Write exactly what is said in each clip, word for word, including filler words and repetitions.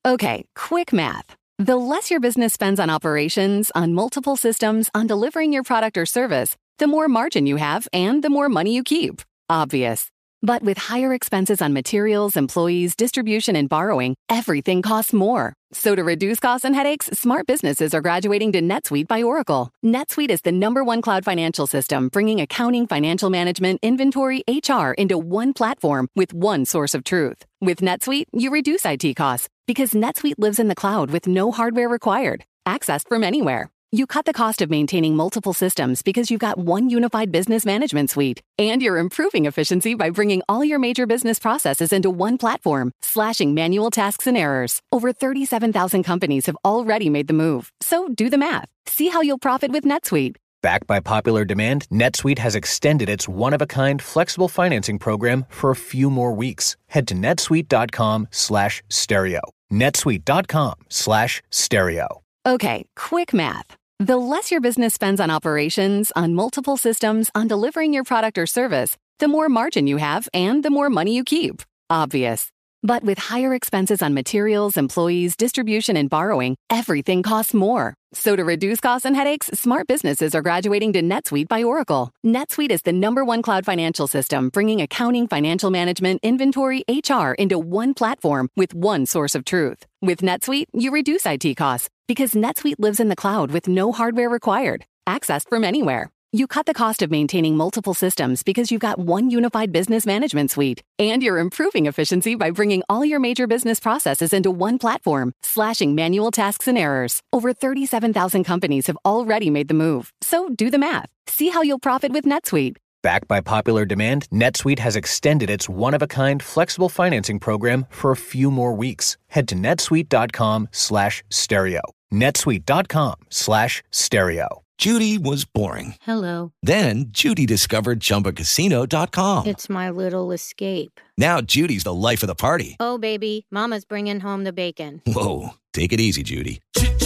Okay, quick math. The less your business spends on operations, on multiple systems, on delivering your product or service, the more margin you have and the more money you keep. Obvious. But with higher expenses on materials, employees, distribution, and borrowing, everything costs more. So to reduce costs and headaches, smart businesses are graduating to NetSuite by Oracle. NetSuite is the number one cloud financial system, bringing accounting, financial management, inventory, H R into one platform with one source of truth. With NetSuite, you reduce I T costs because NetSuite lives in the cloud with no hardware required, accessed from anywhere. You cut the cost of maintaining multiple systems because you've got one unified business management suite. And you're improving efficiency by bringing all your major business processes into one platform, slashing manual tasks and errors. Over thirty-seven thousand companies have already made the move. So do the math. See how you'll profit with NetSuite. Backed by popular demand, NetSuite has extended its one-of-a-kind flexible financing program for a few more weeks. Head to netsuite.com slash stereo. netsuite.com slash stereo. Okay, quick math. The less your business spends on operations, on multiple systems, on delivering your product or service, the more margin you have and the more money you keep. Obvious. But with higher expenses on materials, employees, distribution, and borrowing, everything costs more. So to reduce costs and headaches, smart businesses are graduating to NetSuite by Oracle. NetSuite is the number one cloud financial system, bringing accounting, financial management, inventory, H R into one platform with one source of truth. With NetSuite, you reduce I T costs because NetSuite lives in the cloud with no hardware required, accessed from anywhere. You cut the cost of maintaining multiple systems because you've got one unified business management suite. And you're improving efficiency by bringing all your major business processes into one platform, slashing manual tasks and errors. Over thirty-seven thousand companies have already made the move. So do the math. See how you'll profit with NetSuite. Backed by popular demand, NetSuite has extended its one-of-a-kind flexible financing program for a few more weeks. Head to netsuite.com slash stereo. netsuite.com slash stereo. Judy was boring. Hello. Then Judy discovered Chumba Casino dot com. It's my little escape. Now Judy's the life of the party. Oh, baby, mama's bringing home the bacon. Whoa, take it easy, Judy.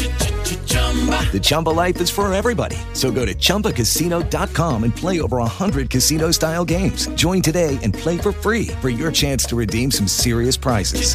The Chumba life is for everybody. So go to chumba casino dot com and play over one hundred casino-style games. Join today and play for free for your chance to redeem some serious prizes.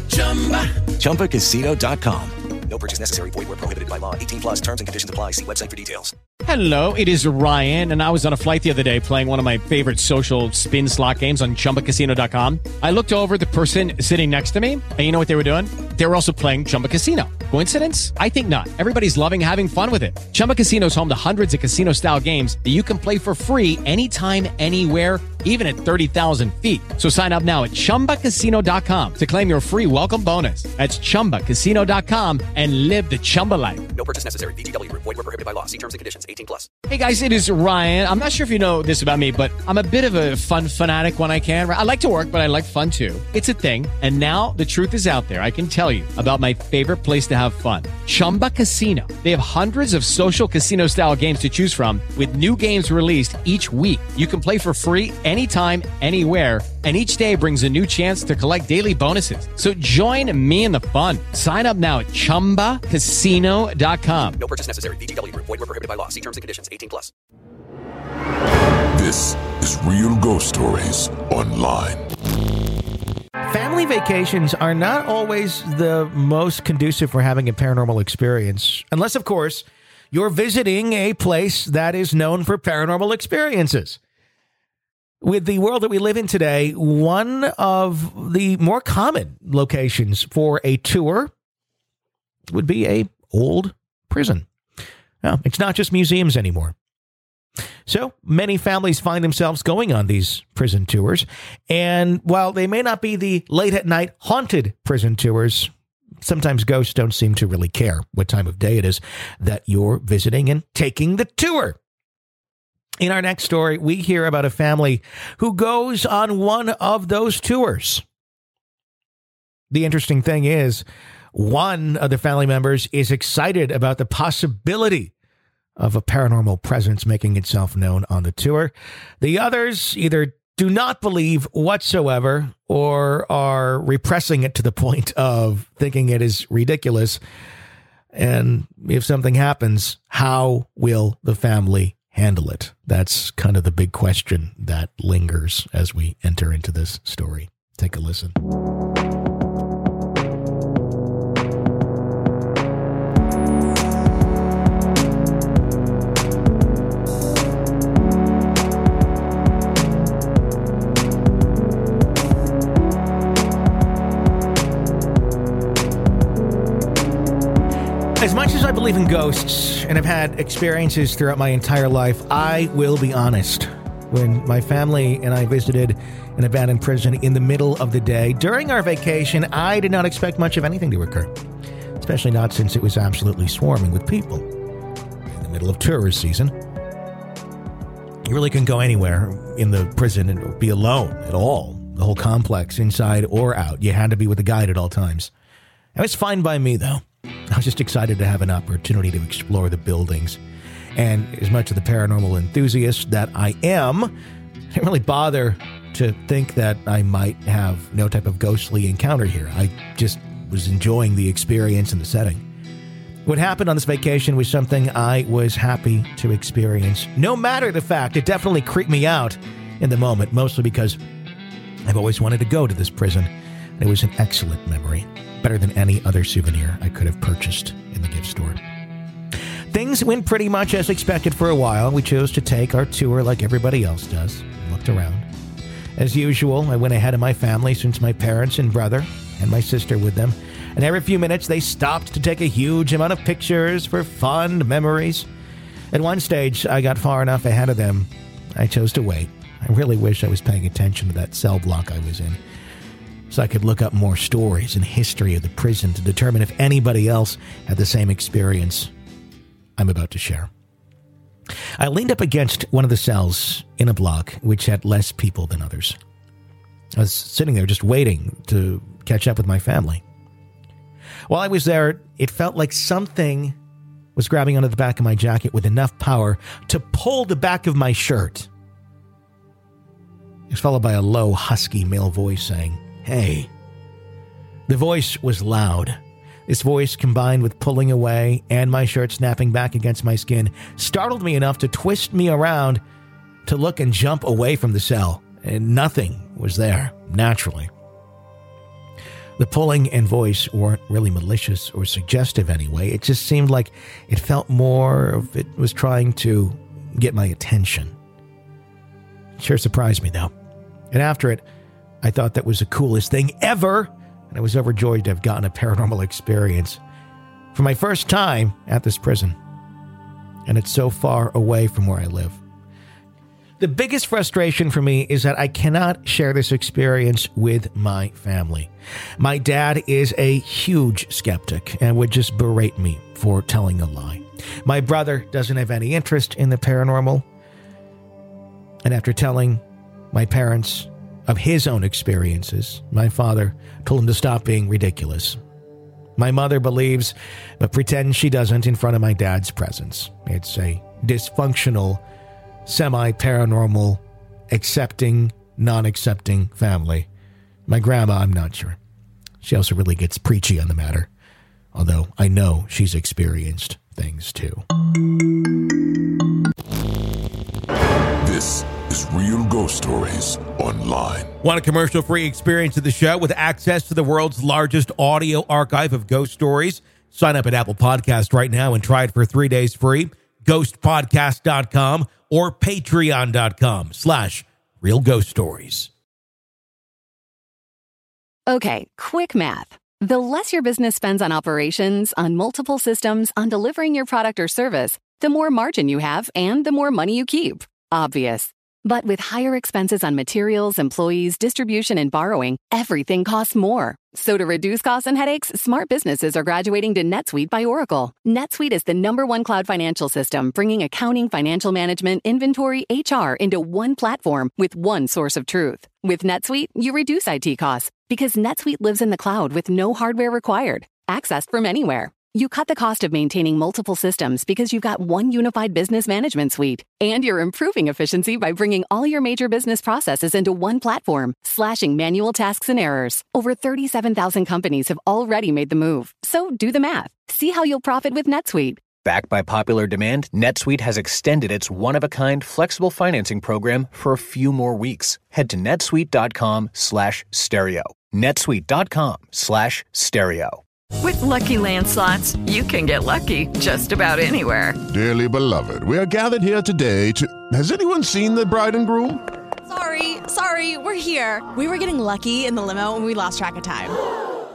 chumba casino dot com. No purchase necessary. Void where prohibited by law. eighteen plus terms and conditions apply. See website for details. Hello, it is Ryan, and I was on a flight the other day playing one of my favorite social spin slot games on chumba casino dot com. I looked over at the person sitting next to me, and you know what they were doing? They were also playing Chumba Casino. Coincidence? I think not. Everybody's loving having fun with it. Chumba Casino is home to hundreds of casino-style games that you can play for free anytime, anywhere, even at thirty thousand feet. So sign up now at chumba casino dot com to claim your free welcome bonus. That's chumba casino dot com and live the Chumba life. No purchase necessary. V G W. Void where prohibited by law. See terms and conditions. eighteen plus. Hey guys, it is Ryan. I'm not sure if you know this about me, but I'm a bit of a fun fanatic when I can. I like to work, but I like fun too. It's a thing. And now the truth is out there. I can tell you about my favorite place to have fun. Chumba Casino. They have hundreds of social casino style games to choose from with new games released each week. You can play for free anytime, anywhere. And each day brings a new chance to collect daily bonuses. So join me in the fun. Sign up now at chumba casino dot com. No purchase necessary. V G W. Void where prohibited by law. See terms and conditions. eighteen plus. This is Real Ghost Stories Online. Family vacations are not always the most conducive for having a paranormal experience, unless, of course, you're visiting a place that is known for paranormal experiences. With the world that we live in today, one of the more common locations for a tour would be a old prison. Now, it's not just museums anymore. So many families find themselves going on these prison tours. And while they may not be the late at night haunted prison tours, sometimes ghosts don't seem to really care what time of day it is that you're visiting and taking the tour. In our next story, we hear about a family who goes on one of those tours. The interesting thing is, one of the family members is excited about the possibility of a paranormal presence making itself known on the tour. The others either do not believe whatsoever or are repressing it to the point of thinking it is ridiculous. And if something happens, how will the family handle it? That's kind of the big question that lingers as we enter into this story. Take a listen. As much as I believe in ghosts and have had experiences throughout my entire life, I will be honest. When my family and I visited an abandoned prison in the middle of the day during our vacation, I did not expect much of anything to occur, especially not since it was absolutely swarming with people. In the middle of tourist season, you really couldn't go anywhere in the prison and be alone at all. The whole complex, inside or out. You had to be with a guide at all times. It was fine by me, though. I was just excited to have an opportunity to explore the buildings. And as much of the paranormal enthusiast that I am, I didn't really bother to think that I might have no type of ghostly encounter here. I just was enjoying the experience and the setting. What happened on this vacation was something I was happy to experience. No matter the fact, it definitely creeped me out in the moment, mostly because I've always wanted to go to this prison. And it was an excellent memory. Better than any other souvenir I could have purchased in the gift store. Things went pretty much as expected for a while. We chose to take our tour like everybody else does. Looked around. As usual, I went ahead of my family since my parents and brother and my sister with them. And every few minutes they stopped to take a huge amount of pictures for fond memories. At one stage, I got far enough ahead of them. I chose to wait. I really wish I was paying attention to that cell block I was in, so I could look up more stories and history of the prison to determine if anybody else had the same experience I'm about to share. I leaned up against one of the cells in a block which had less people than others. I was sitting there just waiting to catch up with my family. While I was there, it felt like something was grabbing onto the back of my jacket with enough power to pull the back of my shirt. It was followed by a low, husky male voice saying, "Hey." The voice was loud. This voice, combined with pulling away and my shirt snapping back against my skin, startled me enough to twist me around to look and jump away from the cell. And nothing was there, naturally. The pulling and voice weren't really malicious or suggestive anyway. It just seemed like it felt more of it was trying to get my attention. It sure surprised me, though. And after it, I thought that was the coolest thing ever, and I was overjoyed to have gotten a paranormal experience for my first time at this prison. And it's so far away from where I live. The biggest frustration for me is that I cannot share this experience with my family. My dad is a huge skeptic and would just berate me for telling a lie. My brother doesn't have any interest in the paranormal. And after telling my parents of his own experiences, my father told him to stop being ridiculous. My mother believes, but pretends she doesn't in front of my dad's presence. It's a dysfunctional, semi-paranormal, accepting, non-accepting family. My grandma, I'm not sure. She also really gets preachy on the matter, although I know she's experienced things too. This is Real Ghost Stories Online. Want a commercial-free experience of the show with access to the world's largest audio archive of ghost stories? Sign up at Apple Podcast right now and try it for three days free. ghost podcast dot com or patreon dot com slash real ghost stories. Okay, quick math. The less your business spends on operations, on multiple systems, on delivering your product or service, the more margin you have and the more money you keep. Obvious. But with higher expenses on materials, employees, distribution, and borrowing, everything costs more. So to reduce costs and headaches, smart businesses are graduating to NetSuite by Oracle. NetSuite is the number one cloud financial system, bringing accounting, financial management, inventory, H R into one platform with one source of truth. With NetSuite, you reduce I T costs because NetSuite lives in the cloud with no hardware required, accessed from anywhere. You cut the cost of maintaining multiple systems because you've got one unified business management suite. And you're improving efficiency by bringing all your major business processes into one platform, slashing manual tasks and errors. Over thirty-seven thousand companies have already made the move. So do the math. See how you'll profit with NetSuite. Backed by popular demand, NetSuite has extended its one-of-a-kind flexible financing program for a few more weeks. Head to netsuite.com slash stereo. netsuite.com slash stereo. With Lucky Land Slots, you can get lucky just about anywhere. Dearly beloved, we are gathered here today to... Has anyone seen the bride and groom? Sorry, sorry, we're here. We were getting lucky in the limo and we lost track of time.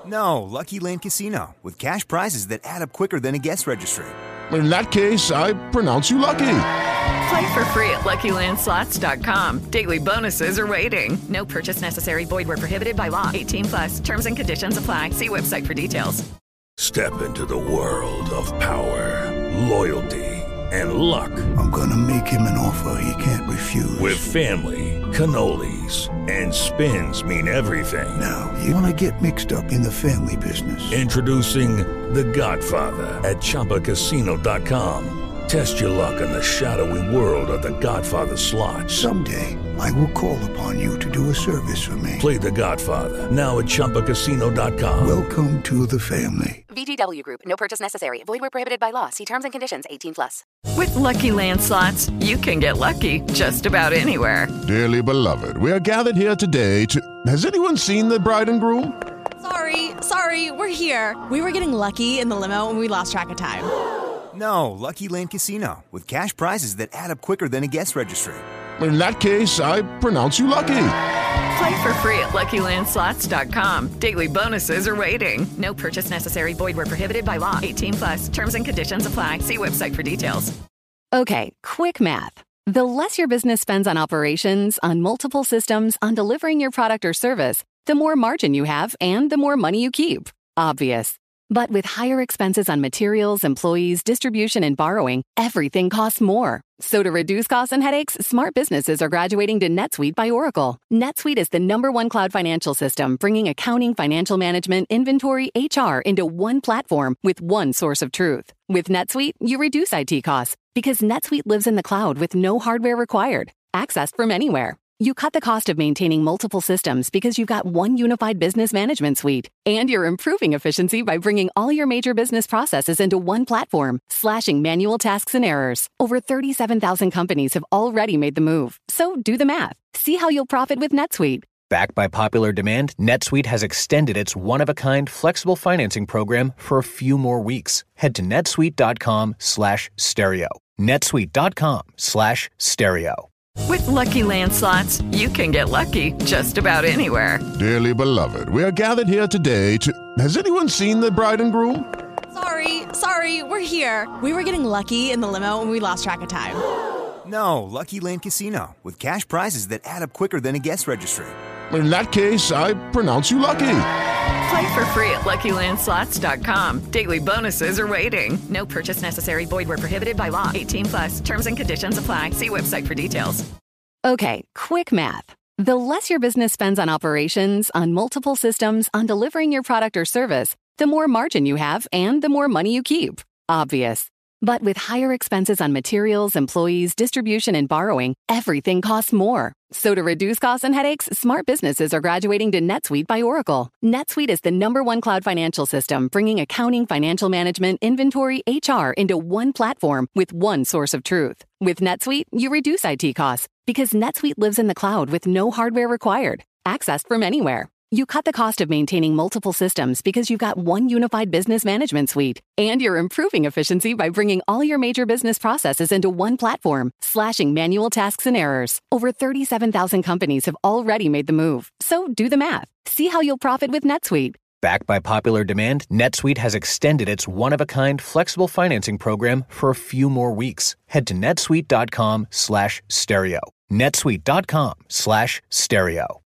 No, Lucky Land Casino, with cash prizes that add up quicker than a guest registry. In that case, I pronounce you lucky. Play for free at Lucky Land Slots dot com. Daily bonuses are waiting. No purchase necessary. Void where prohibited by law. eighteen plus. Terms and conditions apply. See website for details. Step into the world of power, loyalty, and luck. I'm gonna make him an offer he can't refuse. With family, cannolis, and spins mean everything. Now, you wanna get mixed up in the family business. Introducing The Godfather at Chumba Casino dot com. Test your luck in the shadowy world of The Godfather slot. Someday, I will call upon you to do a service for me. Play The Godfather, now at Chumba Casino dot com. Welcome to the family. V G W Group. No purchase necessary. Void where prohibited by law. See terms and conditions. eighteen plus. With Lucky Land Slots, you can get lucky just about anywhere. Dearly beloved, we are gathered here today to... Has anyone seen the bride and groom? Sorry, sorry, we're here. We were getting lucky in the limo and we lost track of time. No, Lucky Land Casino, with cash prizes that add up quicker than a guest registry. In that case, I pronounce you lucky. Play for free at Lucky Land Slots dot com. Daily bonuses are waiting. No purchase necessary. Void where prohibited by law. eighteen plus. Terms and conditions apply. See website for details. Okay, quick math. The less your business spends on operations, on multiple systems, on delivering your product or service, the more margin you have and the more money you keep. Obvious. But with higher expenses on materials, employees, distribution, and borrowing, everything costs more. So to reduce costs and headaches, smart businesses are graduating to NetSuite by Oracle. NetSuite is the number one cloud financial system, bringing accounting, financial management, inventory, H R into one platform with one source of truth. With NetSuite, you reduce I T costs because NetSuite lives in the cloud with no hardware required, accessed from anywhere. You cut the cost of maintaining multiple systems because you've got one unified business management suite. And you're improving efficiency by bringing all your major business processes into one platform, slashing manual tasks and errors. Over thirty-seven thousand companies have already made the move. So do the math. See how you'll profit with NetSuite. Backed by popular demand, NetSuite has extended its one-of-a-kind flexible financing program for a few more weeks. Head to netsuite dot com slash stereo. netsuite dot com slash stereo. With Lucky Land Slots, you can get lucky just about anywhere. Dearly beloved, we are gathered here today to... Has anyone seen the bride and groom? Sorry, sorry, we're here. We were getting lucky in the limo and we lost track of time. No, Lucky Land Casino, with cash prizes that add up quicker than a guest registry. In that case, I pronounce you lucky. Play for free at Lucky Land Slots dot com. Daily bonuses are waiting. No purchase necessary. Void where prohibited by law. eighteen plus. Terms and conditions apply. See website for details. Okay, quick math. The less your business spends on operations, on multiple systems, on delivering your product or service, the more margin you have and the more money you keep. Obvious. But with higher expenses on materials, employees, distribution, and borrowing, everything costs more. So to reduce costs and headaches, smart businesses are graduating to NetSuite by Oracle. NetSuite is the number one cloud financial system, bringing accounting, financial management, inventory, H R into one platform with one source of truth. With NetSuite, you reduce I T costs because NetSuite lives in the cloud with no hardware required, accessed from anywhere. You cut the cost of maintaining multiple systems because you've got one unified business management suite. And you're improving efficiency by bringing all your major business processes into one platform, slashing manual tasks and errors. Over thirty-seven thousand companies have already made the move. So do the math. See how you'll profit with NetSuite. Backed by popular demand, NetSuite has extended its one-of-a-kind flexible financing program for a few more weeks. Head to netsuite dot com slash stereo. netsuite dot com slash stereo.